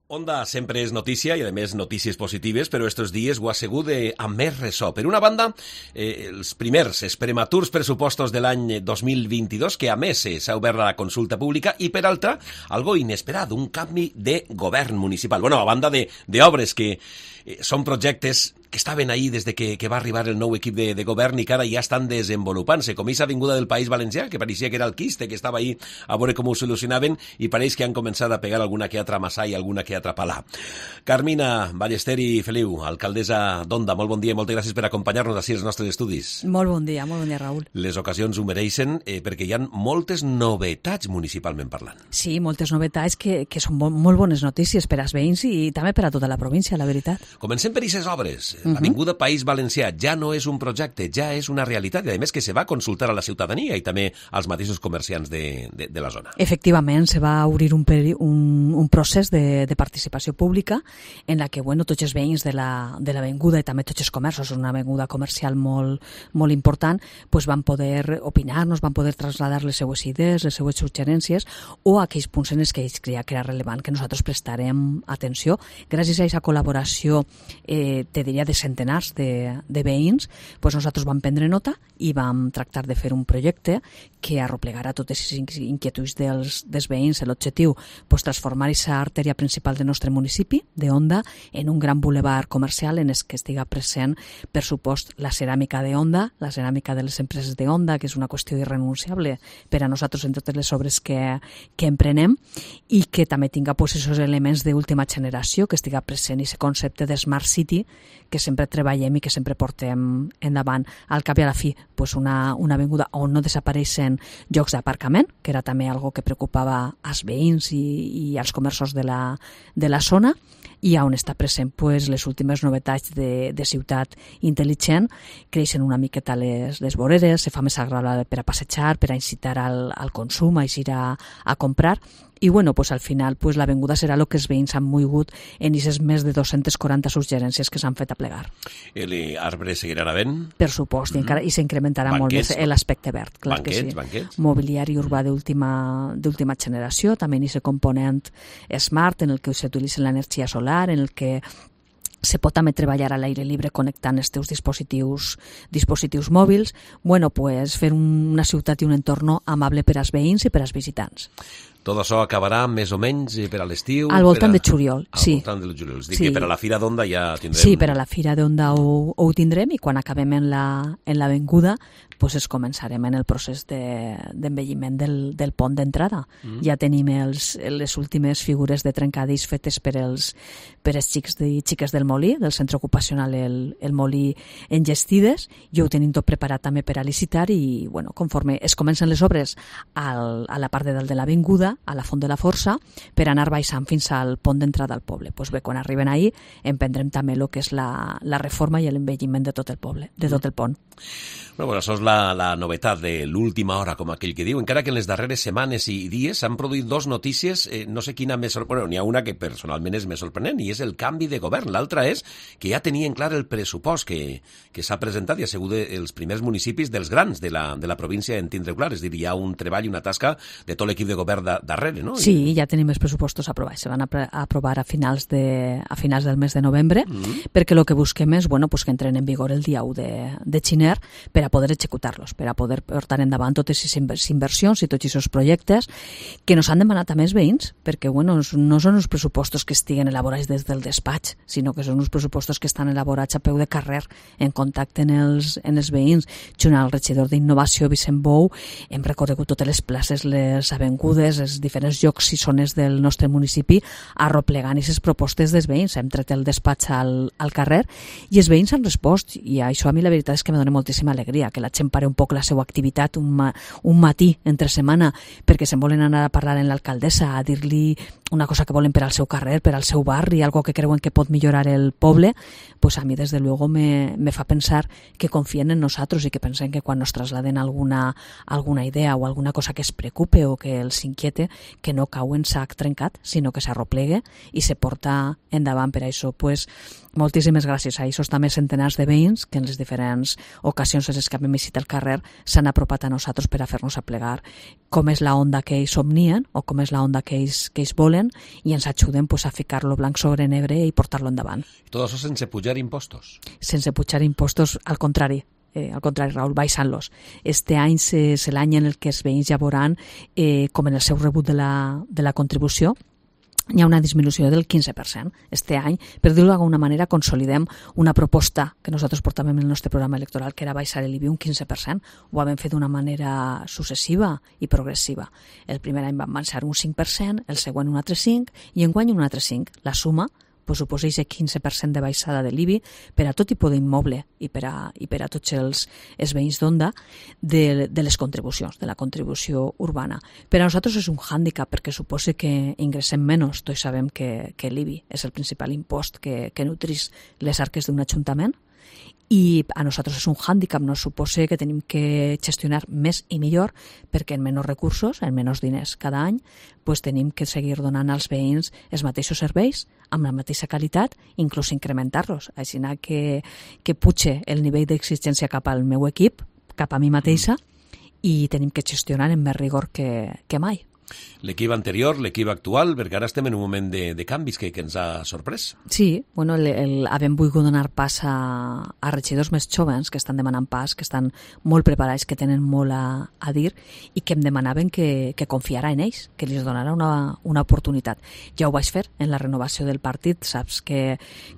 Onda sempre és notícia i, a més, notícies positives, però estos dies ho ha sigut amb més ressò. Per una banda, els prematurs pressupostos de l'any 2022, que a més s'ha obert la consulta pública, i per altra, algo inesperat, un canvi de govern municipal. Bueno, a banda d'obres que són projectes que estaven ahí des de que va arribar el nou equip de govern i que ara ja estan desenvolupant-se, com aquesta avinguda del País Valencià, que pareixia que era el quiste, que estava ahí a veure com ho solucionaven, i pareix que han començat a pegar alguna que altra massà i alguna que altra palà. Carmina Ballester i Feliu, alcaldessa d'Onda, molt bon dia i moltes gràcies per acompanyar-nos així als nostres estudis. Molt bon dia, Raül. Les ocasions ho mereixen perquè hi ha moltes novetats municipalment parlant. Sí, moltes novetats que són molt bones notícies per als veïns i també per a tota la província, la veritat. Comencem per aquestes obres. L'avinguda País Valencià ja no és un projecte, ja és una realitat, i a més que se va consultar a la ciutadania i també als mateixos comerciants de la zona. Efectivament, se va obrir un procés de participació pública en la que, tots els veïns de l'avinguda i també tots els comerços, una avinguda comercial molt important, van poder opinar-nos, van poder traslladar les seues idees, les seues suggerències o aquells punts en els que ells creia que era rellevant que nosaltres prestarem atenció. Gràcies a aquesta col·laboració, te diria de centenars de veïns, nosaltres vam prendre nota i vam tractar de fer un projecte que arreplegarà totes les inquietuds dels veïns. L'objectiu, transformar aquesta artèria principal del nostre municipi, d'Onda, en un gran bulevard comercial en el que estiga present, per supost, la ceràmica d'Onda, la ceràmica de les empreses d'Onda, que és una qüestió irrenunciable per a nosaltres en totes les obres que emprenem, i que també tinga aquests elements d'última generació, que estiga present aquest concepte de Smart City, que sempre treballem i que sempre portem endavant. Al cap i a la fi, una avinguda on no desapareixen llocs d'aparcament, que era també algo que preocupava als veïns i als comerços de la zona, i on està present les últimes novetats de ciutat intel·ligent. Creixen una miqueta les voreres, se fa més agradable per a passejar, per a incitar al consum, a eixir a comprar. I al final l'avinguda serà el que els veïns han mogut en aquestes més de 240 suggerències que s'han fet a plegar. L'arbre seguirà havent? Per supost, i s'incrementarà molt més l'aspecte verd. Clar que sí. Banquets. Mobiliari urbà d'última generació, també en aquest component smart, en el que s'utilitza l'energia solar, en el que se pot també treballar a l'aire llibre connectant els teus dispositius mòbils. Fer una ciutat i un entorn amable per als veïns i per als visitants. Tot això acabarà més o menys per a l'estiu? Al voltant de juliol, sí. Al voltant de juliol. És dir, que per a la Fira d'Onda ja tindrem... Sí, per a la Fira d'Onda ho tindrem, i quan acabem en l'avinguda es començarem en el procés d'envelliment del pont d'entrada. Ja tenim les últimes figures de trencadís fetes per als xics i xiques del Molí, del centre ocupacional el Molí enllestides, i ho tenim tot preparat també per a licitar, i conforme es comencen les obres a la part de dalt de l'avinguda, a la Font de la Força, per anar baixant fins al pont d'entrada al poble. Quan arriben ahí, emprendrem també el que és la reforma i l'envelliment de tot el poble, de tot el pont. Això és la novetat de l'última hora, com aquell que diu, encara que en les darreres setmanes i dies s'han produït dos notícies, no sé quina més sorprenent, n'hi ha una que personalment és més sorprenent, i és el canvi de govern. L'altra és que ja tenien clar el pressupost que s'ha presentat i ha sigut els primers municipis dels grans de la província en tindre clar, és a dir, hi ha un treball i una tasca de tot l'equip de govern darrere, no? Sí, ja tenim els pressupostos aprovats, se van aprovar a finals del mes de novembre, perquè el que busquem és que entren en vigor el dia 1 de gener per a poder executar-los, per a poder portar endavant totes aquestes inversions i tots aquests projectes que nos han demanat també els veïns, perquè no són uns pressupostos que estiguen elaborats des del despatx, sinó que són uns pressupostos que estan elaborats a peu de carrer, en contacte en els veïns. Junt al regidor d'Innovació, Vicent Bou, hem recorregut totes les places, les avingudes, els diferents llocs i zones del nostre municipi, arreplegant aquestes propostes dels veïns. Hem tret el despatx al carrer i els veïns han respost, i això a mi la veritat és que me dona moltíssima alegria, que la gent pare un poc la seva activitat un matí entre setmana perquè se'n volen anar a parlar amb l'alcaldessa, a dir-li una cosa que volen per al seu carrer, per al seu barri, algo que creuen que pot millorar el poble. A mi des de luego me fa pensar que confien en nosaltres i que pensen que quan nos trasladen alguna idea o alguna cosa que es preocupe o que els inquiete, projecte que no cau en sac trencat, sinó que s'arroplega i se porta endavant. Per això, pues, moltíssimes gràcies a aquests també centenars de veïns que en les diferents ocasions en les que hem visitat el carrer s'han apropat a nosaltres per a fer-nos aplegar com és la onda que ells somnien o com és la onda que ells volen i ens ajuden pues, a ficar-lo blanc sobre negre i portar-lo endavant. Tot això sense pujar impostos? Sense pujar impostos, al contrari, Raül, baixant-los. Este any és l'any en el que els veïns ja veuran com en el seu rebut de la contribució hi ha una disminució del 15%. Este any, per dir-ho d'alguna manera, consolidem una proposta que nosaltres portàvem en el nostre programa electoral, que era baixar l'IBI un 15%. Ho vam fer d'una manera successiva i progressiva. El primer any vam baixar un 5%, el següent un altre 5% i enguany un altre 5%. La suma suposa aquest 15% de baixada de l'IBI per a tot tipus d'immoble i per a tots els veïns d'Onda de les contribucions, de la contribució urbana. Per a nosaltres és un hàndicap perquè suposa que ingressem menys. Tots sabem que l'IBI és el principal impost que nutreix les arques d'un ajuntament i a nosaltres és un hàndicap, nos suposa que tenim que gestionar més i millor perquè en menys recursos, en menys diners cada any, pues tenim que seguir donant als veïns els mateixos serveis amb la mateixa qualitat, inclús incrementar-los. Així que puja el nivell d'exigència cap al meu equip, cap a mi mateixa, i tenim que gestionar amb més rigor que mai. L'equip anterior, l'equip actual, perquè ara estem en un moment de canvis que ens ha sorprès. Sí, bueno, havem volgut donar pas a regidors més joves que estan demanant pas, que estan molt preparats, que tenen molt a dir i que em demanaven que confiara en ells, que els donara una oportunitat. Ja ho vaig fer en la renovació del partit, saps que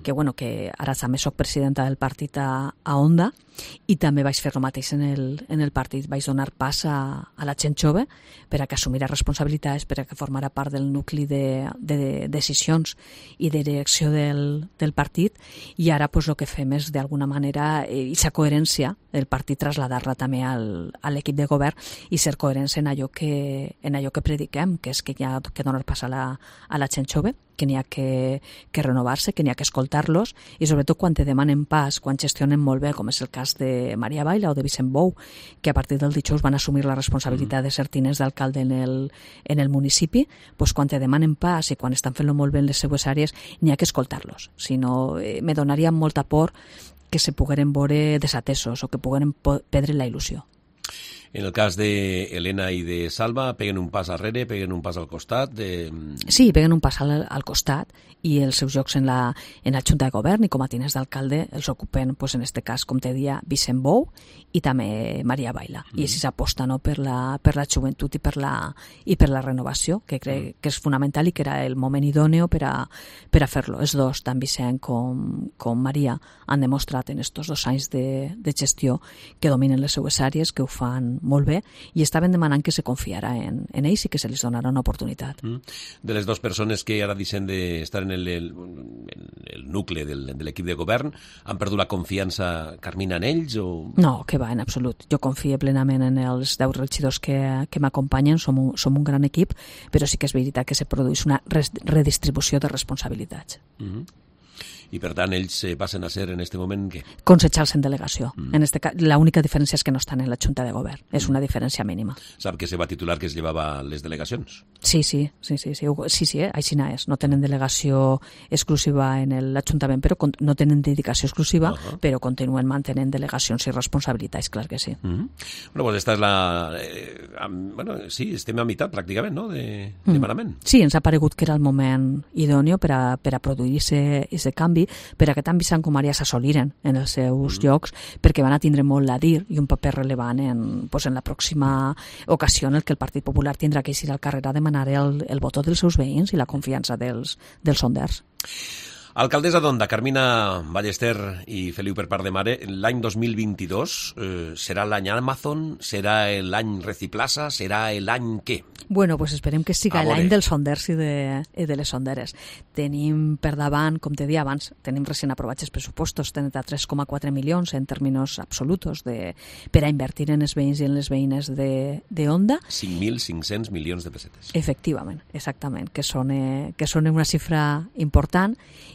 ara també soc presidenta del partit a Onda i també vaig fer el mateix en el partit. Vaig donar pas a la gent jove per a que assumira responsabilitats, per a que formara part del nucli de decisions i de direcció del partit i ara pues, el que fem és d'alguna manera aquesta coherència del partit traslladar-la també a l'equip de govern i ser coherents en allò que prediquem, que és que hi ha que donar pas a la gent jove, que n'hi ha que renovar-se, que n'hi ha que escoltar-los i sobretot quan te demanen pas, quan gestionen molt bé, com és el cas de Maria Baila o de Vicent Bou, que a partir del dijous van assumir la responsabilitat de ser tinents d'alcalde en el municipi, doncs quan te demanen pas i quan estan fent-lo molt bé en les seues àrees, n'hi ha que escoltar-los. Si no, me donaria molta por que se pogueren veure desatesos o que pogueren perdre la il·lusió. En el cas d'Helena i de Salva, peguen un pas arrere, peguen un pas al costat? Sí, peguen un pas al costat i els seus llocs en la Junta de Govern i com a tinents d'alcalde els ocupen, pues, en este cas, com te dia, Vicent Bou i també Maria Baila. I així s'aposta per la joventut i per la renovació, que crec que és fonamental i que era el moment idòneo per a fer-lo. Els dos, tant Vicent com Maria, han demostrat en estos 2 anys de gestió que dominen les seues àrees, que ho fan molt bé i estaven demanant que se confiara en ells i que se les donara una oportunitat. De les 2 persones que ara deixen d'estar en el nucli de l'equip de govern, han perdut la confiança, Carmina, en ells? O... No, que va, en absolut. Jo confio plenament en els 10 regidors que m'acompanyen, som un gran equip, però sí que és veritat que se produeix una redistribució de responsabilitats. I per tant ells passen a ser en aquest moment què? Consellers en delegació. En este cas, l'única diferència és que no estan en la Junta de Govern. És una diferència mínima. Sap que se va titular que es llevava les delegacions? Sí, així és. No tenen delegació exclusiva en l'Ajuntament, però no tenen dedicació exclusiva, però continuen mantenint delegacions i responsabilitats, clar que sí. Bueno, pues esta és la... sí, estem a meitat pràcticament, no?, de manament. Sí, ens ha paregut que era el moment idòneo per a produir aquest canvi, per a que tant Vicent com Maria s'assoliren en els seus llocs, perquè van a tindre molt a dir i un paper rellevant en la pròxima ocasió en què el Partit Popular tindrà que eixir al carrer a demanar el vot dels seus veïns i la confiança dels sonders. Alcaldessa d'Onda, Carmina Ballester i Feliu per part de mare, l'any 2022 serà l'any Amazon, serà l'any Reciplaza, serà l'any què? Bueno, pues esperem que siga l'any dels sonders i de les sonderes. Tenim per davant, com te deia abans, tenim recent aprovats els pressupostos, 33,4 milions en termes absoluts per a invertir en els veïns i en les veïnes d'Onda. 5.500 milions de pessetes. Efectivament, exactament, que són una xifra important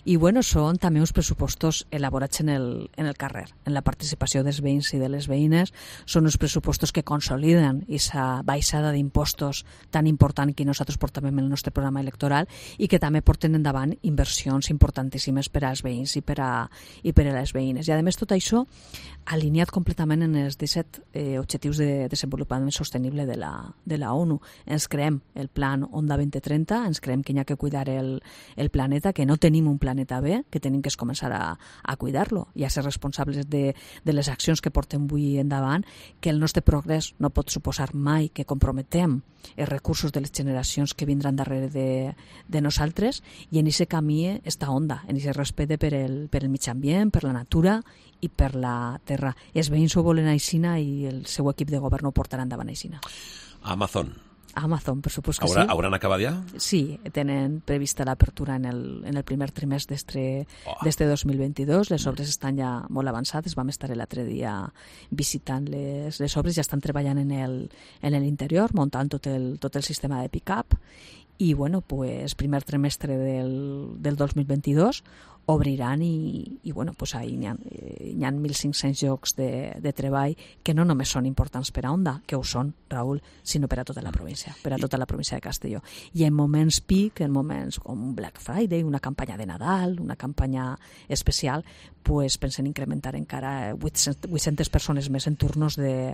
I bueno, són també uns pressupostos elaborats en el carrer, en la participació dels veïns i de les veïnes. Són uns pressupostos que consoliden aquesta baixada d'impostos tan important que nosaltres portem en el nostre programa electoral i que també porten endavant inversions importantíssimes per als veïns i per a les veïnes. I a més tot això alineat completament en els 17 objectius de desenvolupament sostenible de la ONU. Ens creem el plan Onda 2030, ens creem que hi ha que cuidar el planeta, que no tenim un planeta bé, que tenim que començar a cuidar-lo i a ser responsables de les accions que portem avui endavant, que el nostre progrés no pot suposar mai que comprometem els recursos de les generacions que vindran darrere de nosaltres, i en aquest camí està Onda, en aquest respecte per el mig ambient, per la natura i per la terra. Els veïns ho volen aixina i el seu equip de govern ho portarà endavant aixina. Amazon, per supost que sí. ¿Hauran acabado ya? Sí, tenen prevista l'apertura en el primer trimestre d'este 2022. Les obres estan ja molt avançades. Vam estar l'altre dia visitant les obres, ja estan treballant en l'interior, muntant tot el sistema de pick-up. I bueno, pues primer trimestre del 2022 obriran i bueno, pues ahí hi ha 1.500 llocs de treball que no només són importants per a Onda, que ho són, Raül, sinó per a tota la província, per a tota la província de Castelló. I en moments pic, en moments com Black Friday, una campanya de Nadal, una campanya especial, pues pensen incrementar encara 800 persones més en turnos de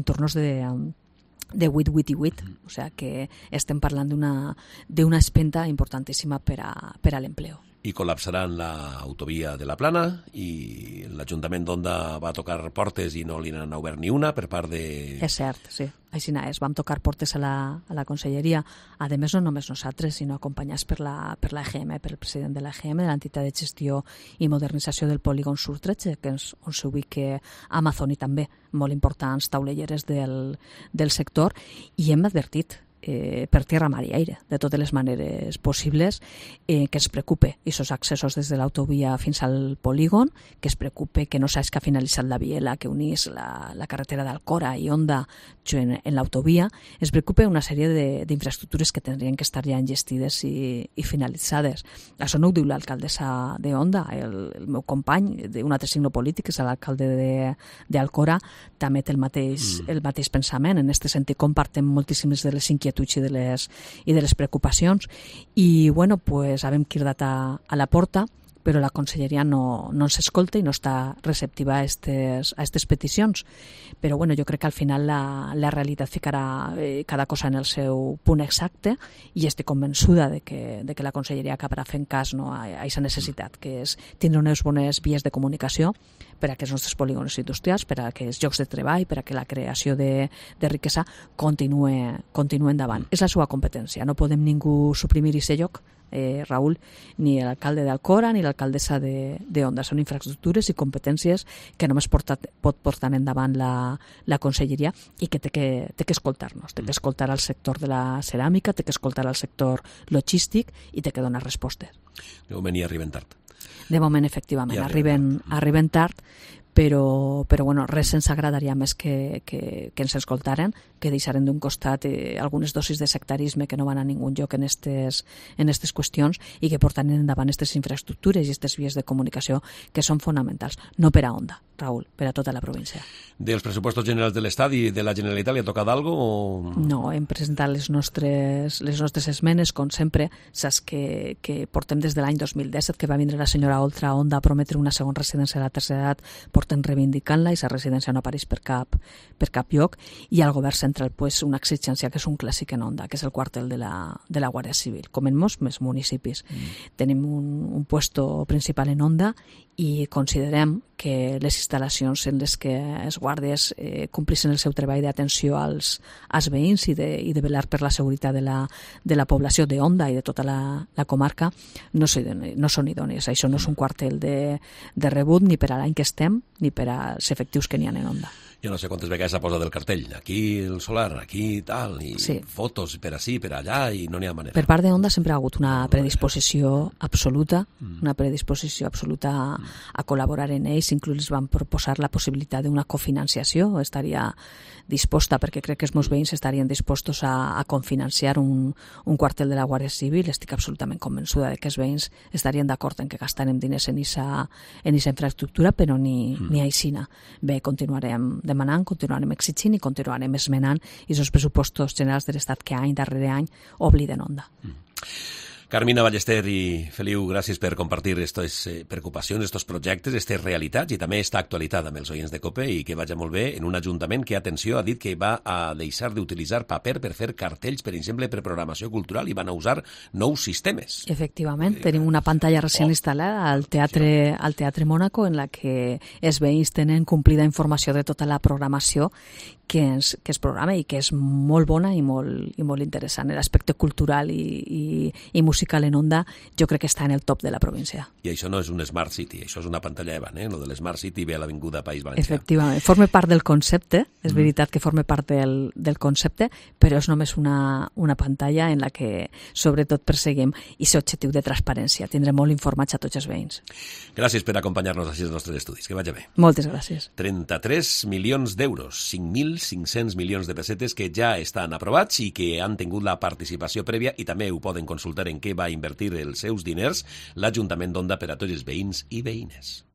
8, 8 i 8, o sea que estem parlant d'una espenta importantíssima per a l'empleo. I col·lapsaran l'autovia de la Plana i l'Ajuntament d'Onda va tocar portes i no li n'han obert ni una per part de... És cert, sí. Així és, vam tocar portes a la conselleria, a més no només nosaltres, sinó acompanyats per l'EGM, per el president de l'EGM, de l'entitat de gestió i modernització del polígon Sur 13, que és on s'ubica Amazon, i també molt importants taulelleres del sector, i hem advertit per tierra, mar i aire, de totes les maneres possibles, que ens preocupe aquests accessos des de l'autovia fins al polígon, que es preocupe que no saps que ha finalitzat la viela que unís la carretera d'Alcora i Onda en l'autovia. Es preocupe una sèrie d'infraestructures que tindrien que estar ja enllestides i finalitzades. Això no ho diu l'alcaldessa d'Onda, el meu company d'un altre signe polític, que és l'alcalde d'Alcora, també té el mateix pensament. En aquest sentit compartem moltíssimes de les inquietuds i de les preocupacions, i bueno, pues havem cridat a la porta, però la conselleria no ens escolta i no està receptiva a aquestes peticions. Però bueno, jo crec que al final la realitat ficarà cada cosa en el seu punt exacte, i estic convençuda de que la conselleria acabarà fent cas a aquesta necessitat, que és tindre unes bones vies de comunicació per a que els nostres polígons industrials, per a que els llocs de treball, per a que la creació de riquesa continue endavant. És la seva competència, no podem ningú suprimir aquest lloc, Raül, ni l'alcalde d'Alcora ni l'alcaldessa d'Onda. Són infraestructures i competències que només pot portar endavant la conselleria, i que té que escoltar-nos, té que escoltar al sector de la ceràmica, té que escoltar al sector logístic i té que donar respostes. De moment hi arriben tard. De moment, efectivament, arriben tard, però bueno, res ens agradaria més que ens escoltaren, que deixaren d'un costat algunes dosis de sectarisme que no van a ningun lloc en estes qüestions, i que porten endavant aquestes infraestructures i aquestes vies de comunicació que són fonamentals, no per a Onda, Raül, per a tota la província. Dels pressupostos generals de l'Estat i de la Generalitat li ha tocat alguna cosa? No, hem presentat les nostres esmenes, com sempre. Saps que portem des de l'any 2017, que va vindre la senyora Oltra a Onda a prometre una segona residència a la tercera edat, portem reivindicant-la, i aquesta residència no apareix per cap lloc, i al govern central pues, una exigència que és un clàssic en Onda, que és el quartel de la Guàrdia Civil, com en molts més municipis. Tenim un puesto principal en Onda, i considerem que les instal·lacions en les que els guàrdies complissin el seu treball d'atenció als veïns i de velar per la seguretat de la població d'Onda i de tota la comarca no són idònies. Això no és un quartel de rebut ni per a l'any que estem ni per als efectius que n'hi ha en Onda. Jo no sé quantes vegades s'ha posat el cartell. Aquí el solar, aquí tal, i fotos per ací, per allà, i no n'hi ha manera. Per part de Onda sempre ha hagut una predisposició absoluta, a col·laborar en ells. Inclús els van proposar la possibilitat d'una cofinanciació. Estaria disposta, perquè crec que els meus veïns estarien dispostos a confinanciar un quartel de la Guàrdia Civil. Estic absolutament convençuda de que els veïns estarien d'acord en que gastarem diners en aquesta infraestructura, però ni aixina. Bé, continuarem demanant, continuarem exigint i continuarem esmenant i els pressupostos generals de l'Estat que any darrere any obliden Onda. Carmina Ballester i Feliu, gràcies per compartir aquestes preocupacions, aquests projectes, aquestes realitats i també aquesta actualitat amb els oients de COPE i que vagi molt bé en un ajuntament que, atenció, ha dit que va a deixar d'utilitzar paper per fer cartells, per exemple, per programació cultural i van a usar nous sistemes. Efectivament, tenim una pantalla recent instal·lada al Teatre Mónaco en la que els veïns tenen complida informació de tota la programació que es programa i que és molt bona i molt interessant. L'aspecte cultural i musical en Onda jo crec que està en el top de la província. I això no és un Smart City, això és una pantalla Evan, Lo de l'Smart City ve a l'Avinguda País Valencià. Efectivament, forma part del concepte, és veritat que forma part del concepte, però és només una pantalla en la que sobretot perseguim aquest objectiu de transparència. Tindrem molt informats a tots els veïns. Gràcies per acompanyar-nos així als nostres estudis. Que vagi bé. Moltes gràcies. 33 milions d'euros, 5.500 milions de pessetes que ja estan aprovats i que han tingut la participació prèvia i també ho poden consultar en què va invertir els seus diners l'Ajuntament d'Onda per a tots els veïns i veïnes.